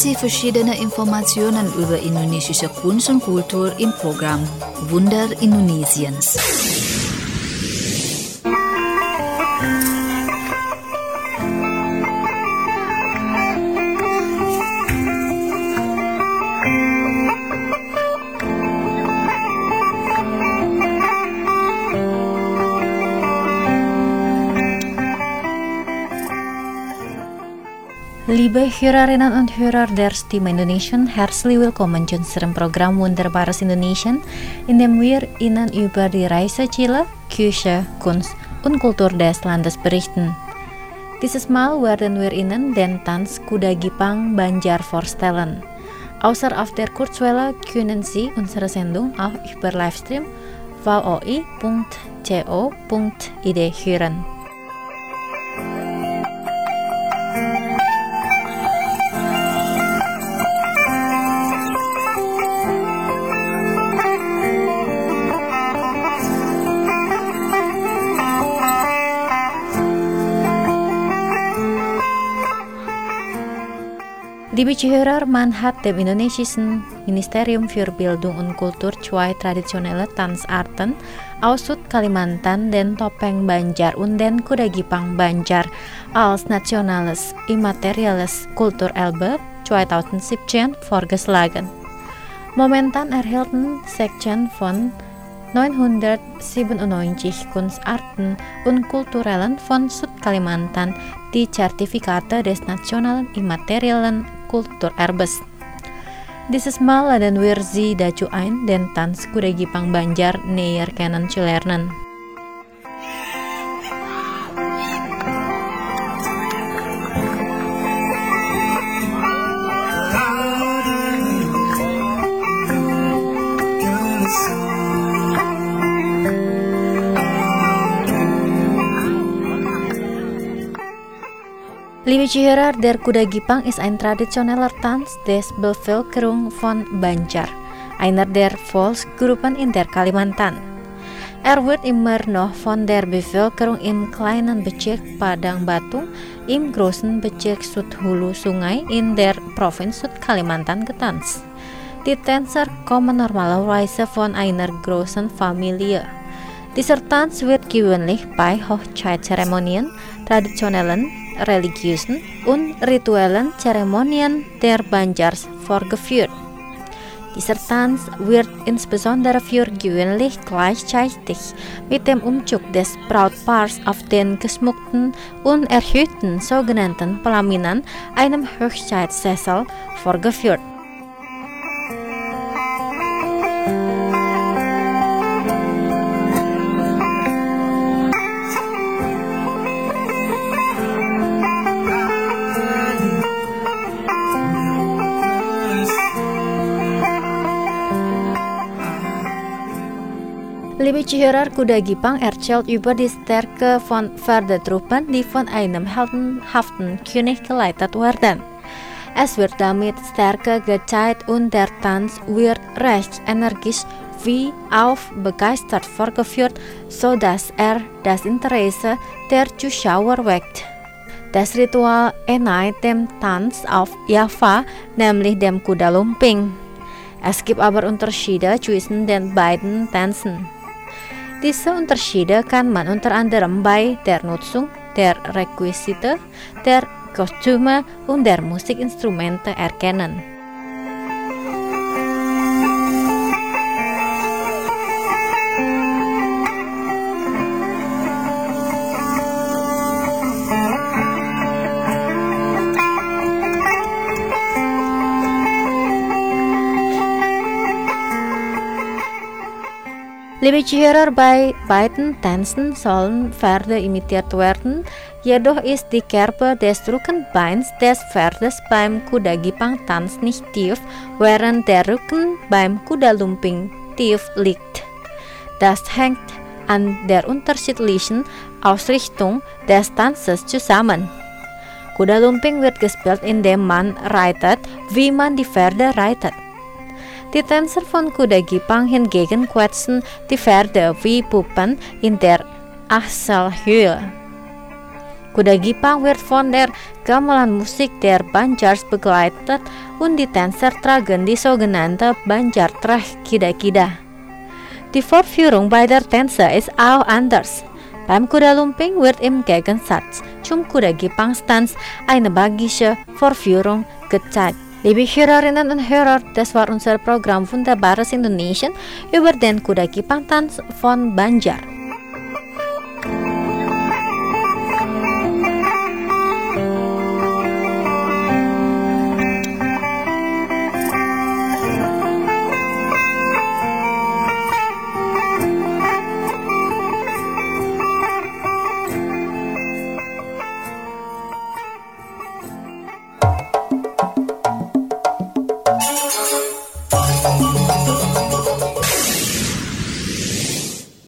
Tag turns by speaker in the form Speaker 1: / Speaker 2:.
Speaker 1: Sie verschiedene Informationen über indonesische Kunst und Kultur im Programm Wunder Indonesiens.
Speaker 2: Liebe Hörerinnen und Hörer der Stimme Indonesien, herzlich willkommen zu unserem Programm Wunderbares Indonesien, in dem wir Ihnen über die Reiseziele, Küche, Kunst und Kultur des Landes berichten. Dieses Mal werden wir Ihnen den Tanz Kuda Gipang Banjar vorstellen. Außer auf der Kurzwelle können Sie unsere Sendung auch über Livestream voi.co.id hören. Liebe Zuhörer, man hat dem indonesischen Ministerium für Bildung und Kultur zwei traditionelle Tanzarten aus Süd-Kalimantan, den Topeng Banjar und den Kuda Gipang Banjar, als nationales immaterielles Kulturerbe 2017 vorgeschlagen. Momentan erhielten Sektion von 997 Kunstarten und Kulturellen von Süd-Kalimantan die Zertifikate des nationalen immateriellen Kulturerbes. Dieses Mal laden wir Sie dazu ein, den Tanz Kuda Gipang Banjar näher kennenzulernen. Liebe Zuhörer, der Kuda Gipang ist ein traditioneller Tanz des Bevölkerung von Banjar, einer der Volksgruppen in der Kalimantan. Wird immer noch von der Bevölkerung im kleinen Bezirk Padang Batu im großen Bezirk Südhulu Sungai in der Provinz Südkalimantan getanzt. Die Tänzer kommen normalerweise von einer großen Familie. Dieser Tanz wird gewöhnlich bei Hochzeitszeremonien, traditionellen, religiösen und rituellen Zeremonien der Banjars vorgeführt. Dieser Tanz wird insbesondere für gewöhnlich gleichzeitig mit dem Umzug des Brautpaars auf den geschmückten und erhöhten sogenannten Pelaminan, einem Hochzeitssessel, vorgeführt. Liebe Zuhörer, Kuda Gipang erzählt über die Stärke von Pferdetruppen, die von einem heldenhaften König geleitet werden. Es wird damit Stärke gezeigt und der Tanz wird recht energisch wie auch begeistert vorgeführt, sodass das Interesse der Zuschauer weckt. Das Ritual ähnelt dem Tanz auf Java, nämlich dem Kuda Lumping. Es gibt aber Unterschiede zwischen den beiden Tänzen. Diese Unterschiede kann man unter anderem bei der Nutzung der Requisite, der Kostüme und der Musikinstrumente erkennen. Liebe Zuhörer, bei beiden Tänzen sollen Pferde imitiert werden, jedoch ist die Kerbe des Rückenbeins des Pferdes beim Kuda Gipang Tanz nicht tief, während der Rücken beim Kuda Lumping tief liegt. Das hängt an der unterschiedlichen Ausrichtung des Tanzes zusammen. Kuda Lumping wird gespielt, indem man reitet, wie man die Pferde reitet. Die Tänzer von Kuda Gipang hingegen quetschen die Pferde wie Puppen in der Achselhöhle. Kuda Gipang wird von der Gamelan-Musik der Banjars begleitet und die Tänzer tragen die sogenannte Banjar-Trach Kida-Kida. Die Vorführung beider Tänzer ist auch anders. Beim Kuda Lumping wird im Gegensatz zum Kuda Gipang-Tanz eine magische Vorführung gezeigt. Liebe Hörerinnen und Hörer, das war unser Programm Wunderbares Indonesien über den Kuda Gipang-Tanz von Banjar.